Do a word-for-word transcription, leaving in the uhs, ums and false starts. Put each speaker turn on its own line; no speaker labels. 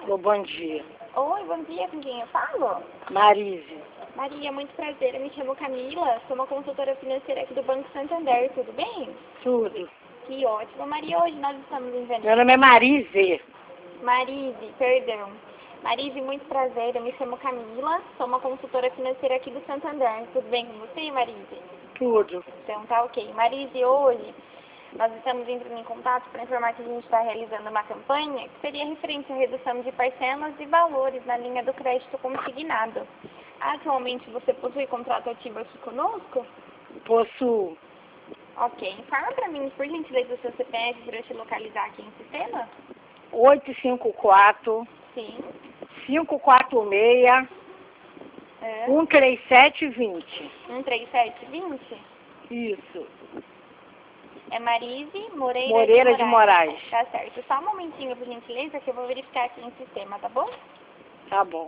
Ô, bom dia.
Oi, bom dia, com quem eu falo?
Marise.
Maria, muito prazer, eu me chamo Camila, sou uma consultora financeira aqui do Banco Santander, tudo bem?
Tudo.
Que ótimo. Maria, hoje nós estamos enviando...
Meu nome é Marise.
Marise, perdão. Marise, muito prazer, eu me chamo Camila, sou uma consultora financeira aqui do Santander, tudo bem com você, Marise?
Tudo.
Então tá ok. Marise, hoje nós estamos entrando em contato para informar que a gente está realizando uma campanha que seria referente à redução de parcelas e valores na linha do crédito consignado. Atualmente você possui contrato ativo aqui conosco?
Possuo.
Ok. Informa para mim, por gentileza, o seu C P F para eu te localizar aqui em sistema?
oito cinco quatro,
Sim.
cinco quatro seis,
É.
um três sete dois zero.
um três sete dois zero?
Isso.
É Marise Moreira,
Moreira
de
de
Moraes.
Moraes.
Tá certo. Só um momentinho, por gentileza, que eu vou verificar aqui em sistema, tá bom?
Tá bom.